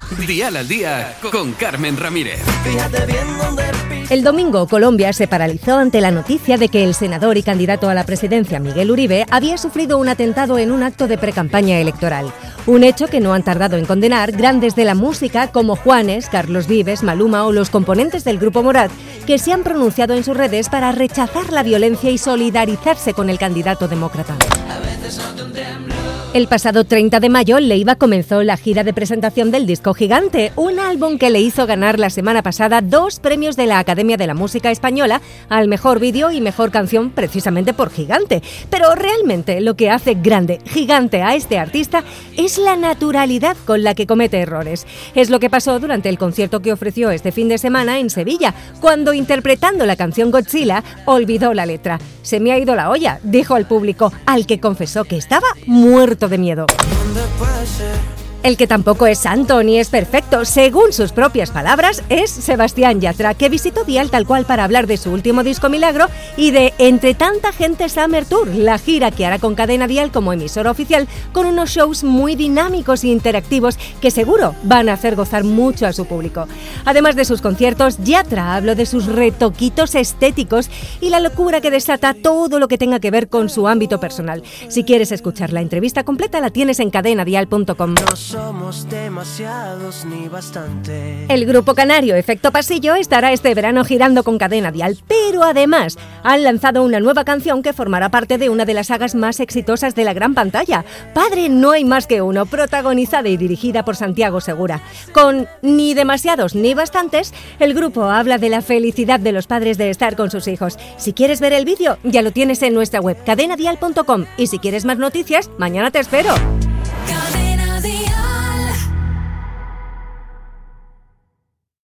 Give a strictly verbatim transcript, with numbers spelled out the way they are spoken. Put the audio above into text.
Dial al Día con Carmen Ramírez. El domingo, Colombia se paralizó ante la noticia de que el senador y candidato a la presidencia, Miguel Uribe, había sufrido un atentado en un acto de precampaña electoral. Un hecho que no han tardado en condenar grandes de la música como Juanes, Carlos Vives, Maluma o los componentes del Grupo Morat, que se han pronunciado en sus redes para rechazar la violencia y solidarizarse con el candidato demócrata. El pasado treinta de mayo, Leiva comenzó la gira de presentación del disco Gigante, un álbum que le hizo ganar la semana pasada dos premios de la Academia de la Música Española al mejor vídeo y mejor canción precisamente por Gigante. Pero realmente lo que hace grande, gigante a este artista es la naturalidad con la que comete errores. Es lo que pasó durante el concierto que ofreció este fin de semana en Sevilla, cuando interpretando la canción Godzilla olvidó la letra. Se me ha ido la olla, dijo al público, al que confesó que estaba muerto de miedo. El que tampoco es santo ni es perfecto, según sus propias palabras, es Sebastián Yatra, que visitó Dial tal cual para hablar de su último disco Milagro y de Entre tanta gente Summer Tour, la gira que hará con Cadena Dial como emisora oficial, con unos shows muy dinámicos e interactivos que seguro van a hacer gozar mucho a su público. Además de sus conciertos, Yatra habló de sus retoquitos estéticos y la locura que desata todo lo que tenga que ver con su ámbito personal. Si quieres escuchar la entrevista completa, la tienes en cadena dial punto com. Somos demasiados ni bastante. El grupo canario Efecto Pasillo estará este verano girando con Cadena Dial, pero además han lanzado una nueva canción que formará parte de una de las sagas más exitosas de la gran pantalla, Padre no hay más que uno, protagonizada y dirigida por Santiago Segura. Con Ni demasiados ni bastantes, el grupo habla de la felicidad de los padres de estar con sus hijos. Si quieres ver el vídeo, ya lo tienes en nuestra web cadena dial punto com, y si quieres más noticias, mañana te espero.